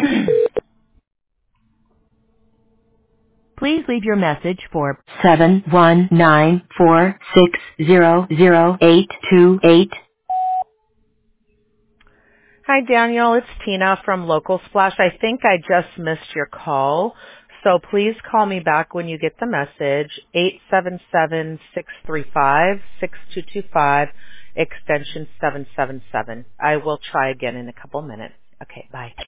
Please leave your message for 71946000828. Hi, Daniel. It's Tina from Local Splash. I think I just missed your call, so please call me back when you get the message, 877-635-6225, extension 777. I will try again in a couple minutes. Okay, bye.